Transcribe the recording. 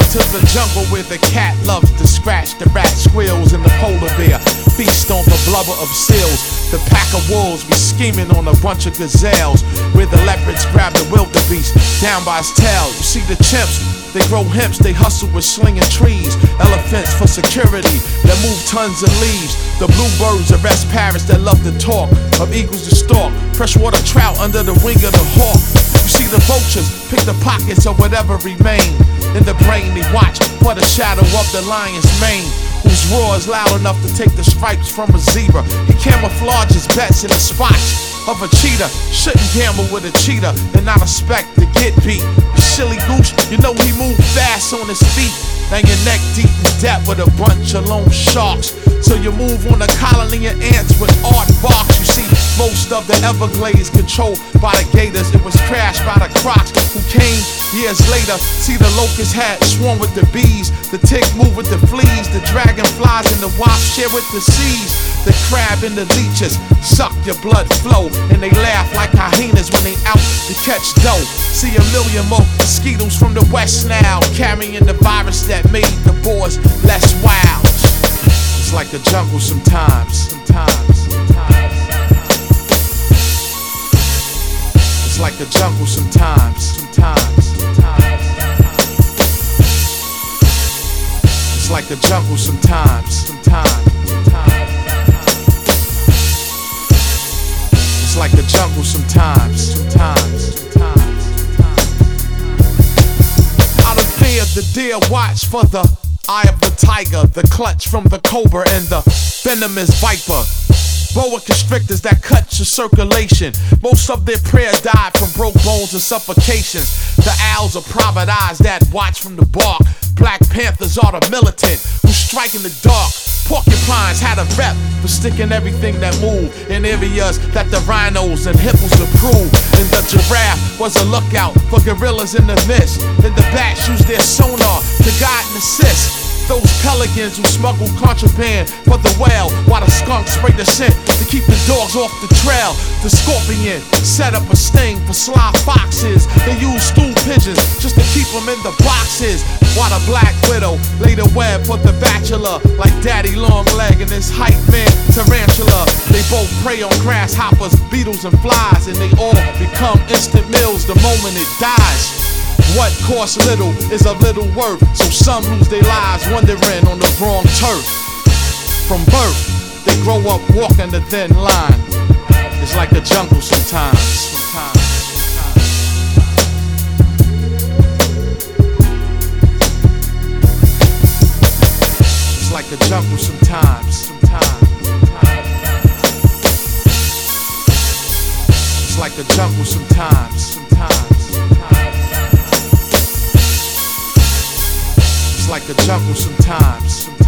to the jungle where the cat loves to scratch, the rat squeals, and the polar bear feast on the blubber of seals. The pack of wolves be scheming on a bunch of gazelles, where the leopards grab the wildebeest down by his tail. You see the chimps, they grow hemps, they hustle with slinging trees. Elephants for security that move tons of leaves. The bluebirds arrest parrots that love to talk, of eagles to stalk freshwater trout under the wing of the hawk. You see the vultures pick the pockets of whatever remain. In the brain they watch for the shadow of the lion's mane, whose roar is loud enough to take the stripes from a zebra. He camouflages bets in the spots of a cheetah. Shouldn't gamble with a cheetah and not expect to get beat. You silly goose, you know he move fast on his feet. Now your neck deep in depth with a bunch of lone sharks. So you move on a colony of ants with aardvarks. You see, most of the Everglades controlled by the gators. It was crashed by the crocs who came years later. See, the locust hat swarm with the bees, the tick move with the fleas, the dragonflies and the wasps share with the seas. The crab and the leeches suck your blood flow, and they laugh like hyenas when they out to catch dough. See a million more mosquitoes from the west now, carrying the virus that made the boars less wild. It's like the jungle sometimes. It's like the jungle sometimes. It's like the jungle sometimes. It's like the jungle sometimes. Out of fear, the deer watch for the eye of the tiger, the clutch from the cobra and the venomous viper. Boa constrictors that cut your circulation. Most of their prey died from broke bones and suffocations. The owls are private eyes that watch from the bark. Black panthers are the militant who strike in the dark. Porcupines had a rep for sticking everything that moved in areas that the rhinos and hippos approved. And the giraffe was a lookout for gorillas in the mist. And the bats used their sonar to guide and assist those pelicans who smuggle contraband for the whale, while the skunks spray the scent to keep the dogs off the trail. The scorpion set up a sting for sly foxes. They use stool pigeons just to keep them in the boxes, while the black widow laid a web for the bachelor, like Daddy Longleg and his hype man Tarantula. They both prey on grasshoppers, beetles and flies, and they all become instant meals the moment it dies. What costs little is of little worth, so some lose their lives wandering on the wrong turf. From birth, they grow up walking the thin line. It's like the jungle sometimes. It's like the jungle sometimes. It's like the jungle sometimes. It's like the jungle sometimes.